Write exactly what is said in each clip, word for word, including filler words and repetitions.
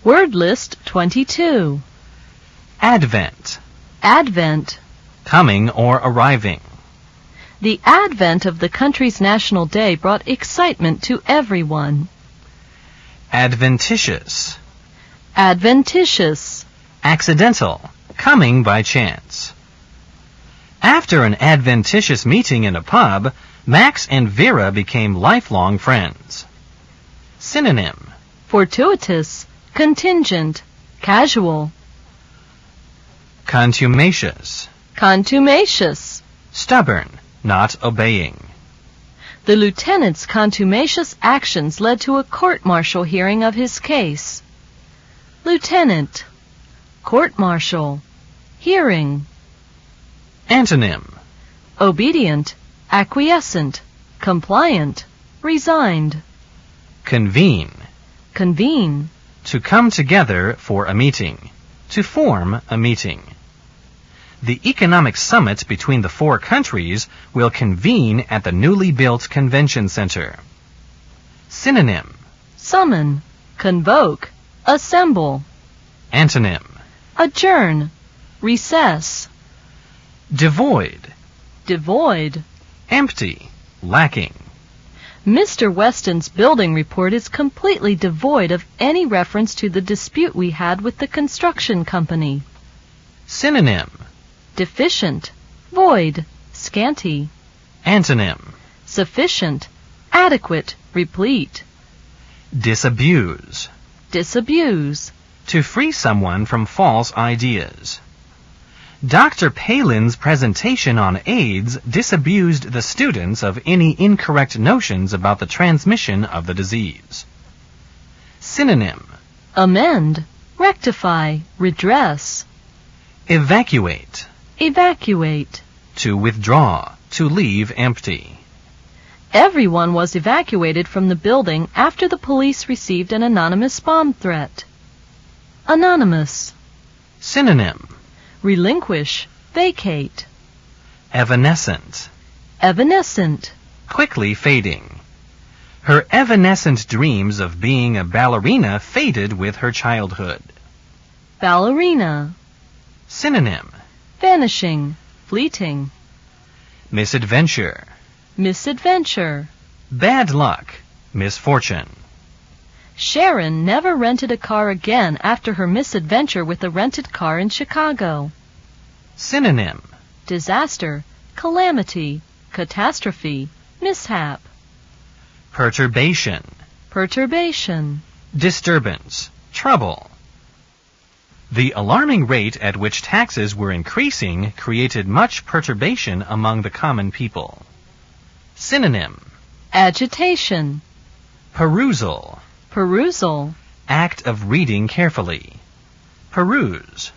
Word list twenty-two. Advent. Advent. Coming or arriving. The advent of the country's national day brought excitement to everyone. Adventitious. Adventitious. Accidental. Coming by chance. After an adventitious meeting in a pub, Max and Vera became lifelong friends. Synonym. Fortuitous. Contingent. Casual. Contumacious. Contumacious. Stubborn. Not obeying. The lieutenant's contumacious actions led to a court-martial hearing of his case. Lieutenant. Court-martial. Hearing. Antonym. Obedient. Acquiescent. Compliant. Resigned. Convene. Convene. To come together for a meeting. To form a meeting. The economic summit between the four countries will convene at the newly built convention center. Synonym. Summon. Convoke. Assemble. Antonym. Adjourn. Recess. Devoid. Devoid. Empty. Lacking. Mister Weston's building report is completely devoid of any reference to the dispute we had with the construction company. Synonym. Deficient. Void. Scanty. Antonym. Sufficient. Adequate. Replete. Disabuse. Disabuse. To free someone from false ideas. Doctor Palin's presentation on AIDS disabused the students of any incorrect notions about the transmission of the disease. Synonym. Amend. Rectify. Redress. Evacuate. Evacuate. To withdraw. To leave empty. Everyone was evacuated from the building after the police received an anonymous bomb threat. Anonymous. Synonym. Relinquish. Vacate. Evanescent. Evanescent. Quickly fading. Her evanescent dreams of being a ballerina faded with her childhood. Ballerina. Synonym. Vanishing. Fleeting. Misadventure. Misadventure. Bad luck. Misfortune. Sharon never rented a car again after her misadventure with a rented car in Chicago. Synonym. Disaster. Calamity. Catastrophe. Mishap. Perturbation. Perturbation. Disturbance. Trouble. The alarming rate at which taxes were increasing created much perturbation among the common people. Synonym. Agitation. Perusal. Perusal. Act of reading carefully. Peruse.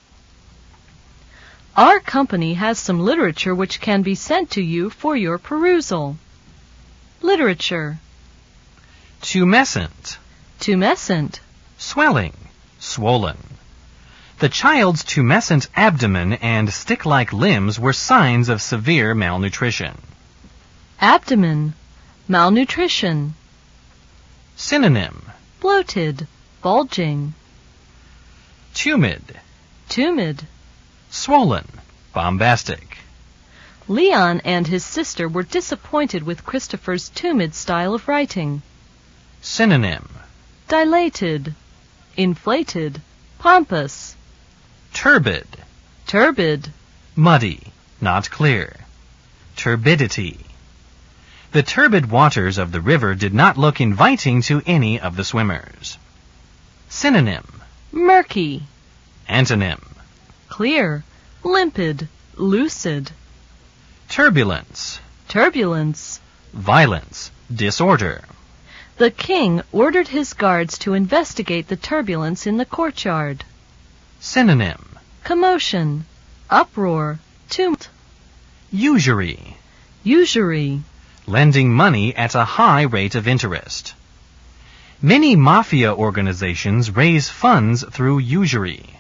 Our company has some literature which can be sent to you for your perusal. Literature. Tumescent. Tumescent. Swelling. Swollen. The child's tumescent abdomen and stick-like limbs were signs of severe malnutrition. Abdomen. Malnutrition. Synonym. Bloated. Bulging. Tumid. Tumid. Swollen. Bombastic. Leon and his sister were disappointed with Christopher's tumid style of writing. Synonym. Dilated. Inflated. Pompous. Turbid. Turbid. Muddy. Not clear. Turbidity. The turbid waters of the river did not look inviting to any of the swimmers. Synonym. Murky. Antonym. Clear. Limpid. Lucid. Turbulence. Turbulence. Violence. Disorder. The king ordered his guards to investigate the turbulence in the courtyard. Synonym. Commotion. Uproar. Tumult. Usury. Usury. Lending money at a high rate of interest. Many mafia organizations raise funds through usury.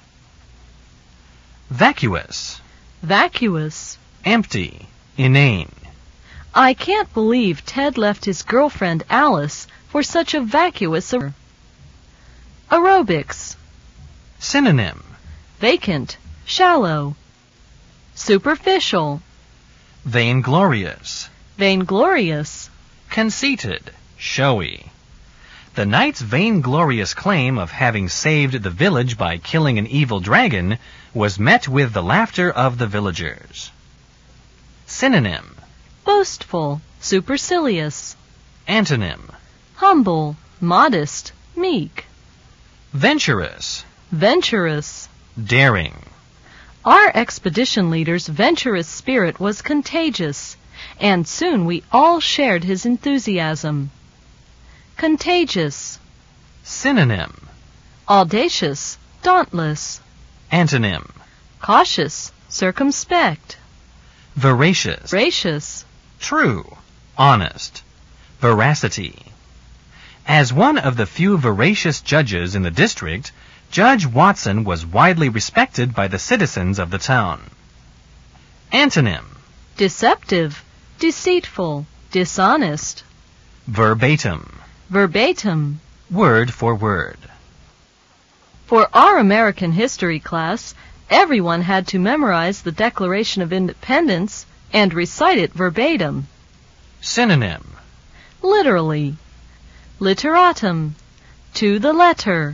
Vacuous. Vacuous. Empty. Inane. I can't believe Ted left his girlfriend Alice for such a vacuous. Aerobics. Synonym. Vacant, shallow. Superficial. Vainglorious. Vainglorious. Conceited, showy. The knight's vainglorious claim of having saved the village by killing an evil dragon was met with the laughter of the villagers. Synonym. Boastful, supercilious. Antonym. Humble, modest, meek. Venturous. Venturous. Daring. Our expedition leader's venturous spirit was contagious, and soon we all shared his enthusiasm. Contagious. Synonym. Audacious, dauntless. Antonym. Cautious, circumspect. Veracious. Gracious. True, honest. Veracity. As one of the few veracious judges in the district, Judge Watson was widely respected by the citizens of the town. Antonym. Deceptive, deceitful, dishonest. Verbatim. Verbatim. Word for word. For our American history class, everyone had to memorize the Declaration of Independence and recite it verbatim. Synonym. Literally. Literatum. To the letter.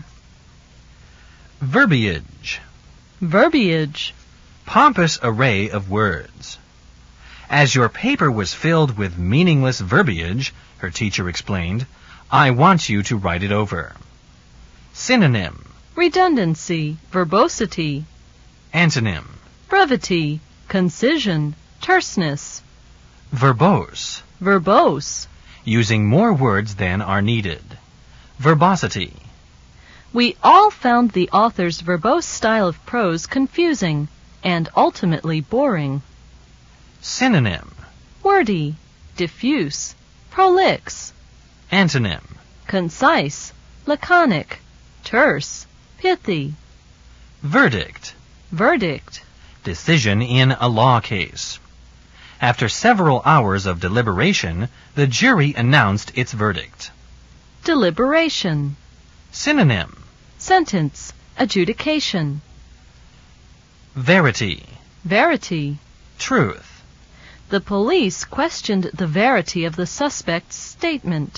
Verbiage. Verbiage. Pompous array of words. As your paper was filled with meaningless verbiage, her teacher explained, I want you to write it over. Synonym. Redundancy, verbosity. Antonym. Brevity, concision, terseness. Verbose. Verbose. Using more words than are needed. Verbosity. We all found the author's verbose style of prose confusing and ultimately boring. Synonym. Wordy, diffuse, prolix. Antonym. Concise, laconic, terse, pithy. Verdict. Verdict. Decision in a law case. After several hours of deliberation, the jury announced its verdict. Deliberation. Synonym. Sentence, adjudication. Verity. Verity. Truth. The police questioned the verity of the suspect's statement.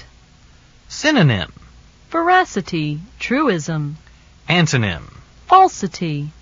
Synonym. Veracity, truism. Antonym. Falsity.